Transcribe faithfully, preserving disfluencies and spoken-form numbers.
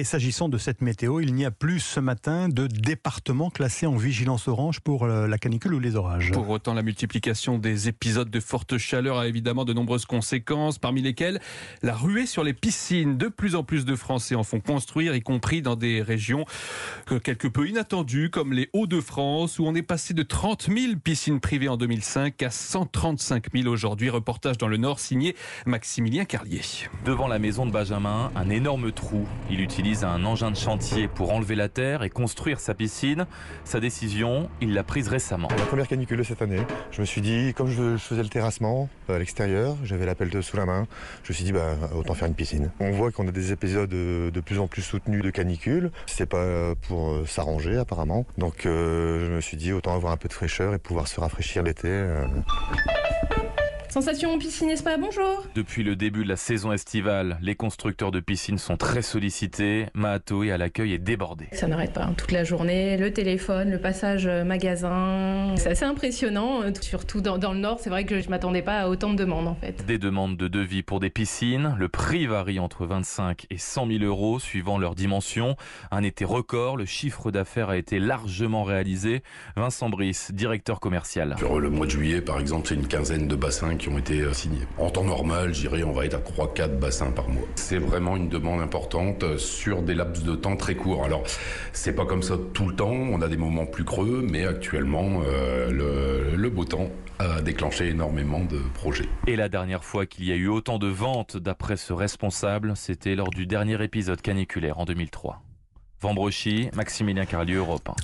Et s'agissant de cette météo, il n'y a plus ce matin de département classé en vigilance orange pour la canicule ou les orages. Pour autant, la multiplication des épisodes de forte chaleur a évidemment de nombreuses conséquences, parmi lesquelles la ruée sur les piscines. De plus en plus de Français en font construire, y compris dans des régions quelque peu inattendues, comme les Hauts-de-France, où on est passé de trente mille piscines privées en deux mille cinq à cent trente-cinq mille aujourd'hui. Reportage dans le Nord, signé Maximilien Carlier. Devant la maison de Benjamin, un énorme trou. Il utilise un engin de chantier pour enlever la terre et construire sa piscine. Sa décision, il l'a prise récemment. La première canicule de cette année, je me suis dit, comme je faisais le terrassement à l'extérieur, j'avais la pelle sous la main, je me suis dit, bah, autant faire une piscine. On voit qu'on a des épisodes de plus en plus soutenus de canicule. C'est pas pour s'arranger apparemment. Donc euh, je me suis dit, autant avoir un peu de fraîcheur et pouvoir se rafraîchir l'été. Euh... Sensation piscine et spa, bonjour. Depuis le début de la saison estivale, les constructeurs de piscines sont très sollicités. Mahatoui à l'accueil est débordé. Ça n'arrête pas, hein, toute la journée, le téléphone, le passage magasin. C'est assez impressionnant, surtout dans, dans le Nord. C'est vrai que je ne m'attendais pas à autant de demandes en fait. Des demandes de devis pour des piscines. Le prix varie entre vingt-cinq et cent mille euros suivant leur dimension. Un été record, le chiffre d'affaires a été largement réalisé. Vincent Brice, directeur commercial. Sur le mois de juillet, par exemple, c'est une quinzaine de bassins qui ont été signés. En temps normal, j'irai, on va être à trois quatre bassins par mois. C'est vraiment une demande importante sur des laps de temps très courts. Alors, c'est pas comme ça tout le temps, on a des moments plus creux, mais actuellement, euh, le, le beau temps a déclenché énormément de projets. Et la dernière fois qu'il y a eu autant de ventes, d'après ce responsable, c'était lors du dernier épisode caniculaire en deux mille trois. Vambrochy, Maximilien Carlier, Europe un.